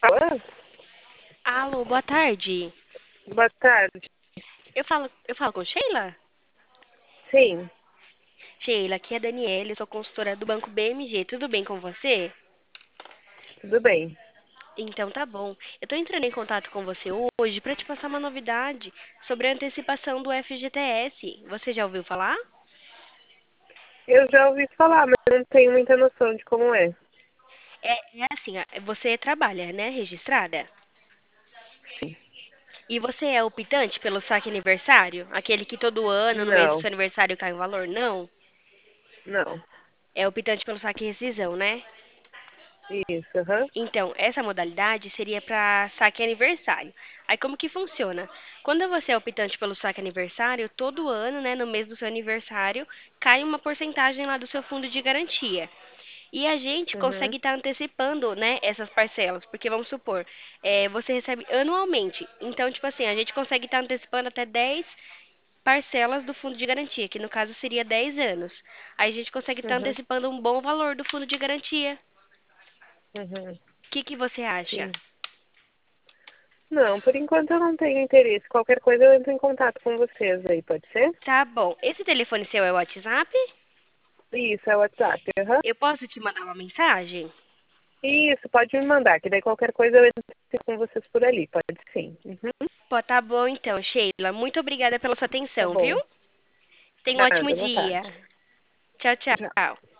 Fala? Alô, boa tarde. Boa tarde. Eu falo com Sheila? Sim, Sheila, aqui é a Daniela, eu sou consultora do Banco BMG. Tudo bem com você? tudo bem. Então tá bom. Eu tô entrando em contato com você hoje para te passar uma novidade sobre a antecipação do FGTS. Você já ouviu falar? Eu já ouvi falar, mas eu não tenho muita noção de como é. É assim, você trabalha, né, registrada? Sim. E você é optante pelo saque aniversário? Aquele que todo ano, no mês do Não, seu aniversário, cai um valor? Não. não. É optante pelo saque e rescisão, né? Isso, aham. Então, essa modalidade seria para saque aniversário. Aí, como que funciona? Quando você é optante pelo saque aniversário, todo ano, né, no mês do seu aniversário, cai uma porcentagem lá do seu fundo de garantia. E a gente Uhum, consegue estar antecipando, né, essas parcelas, porque vamos supor, você recebe anualmente. Então, tipo assim, a gente consegue estar antecipando até 10 parcelas do fundo de garantia, que no caso seria 10 anos. Aí a gente consegue estar uhum, antecipando um bom valor do fundo de garantia. uhum. O que que você acha? Sim. Não, por enquanto eu não tenho interesse. Qualquer coisa eu entro em contato com vocês aí, pode ser? Tá bom. Esse telefone seu é o WhatsApp? Isso, é o WhatsApp, aham. Eu posso te mandar uma mensagem? Isso, pode me mandar, que daí qualquer coisa eu entro com vocês por ali, pode sim. Uhum. Pô, tá bom então, Sheila. Muito obrigada pela sua Tá atenção, viu? bom. Tenha um ótimo Nada, boa tarde. dia. Tchau, Já. tchau.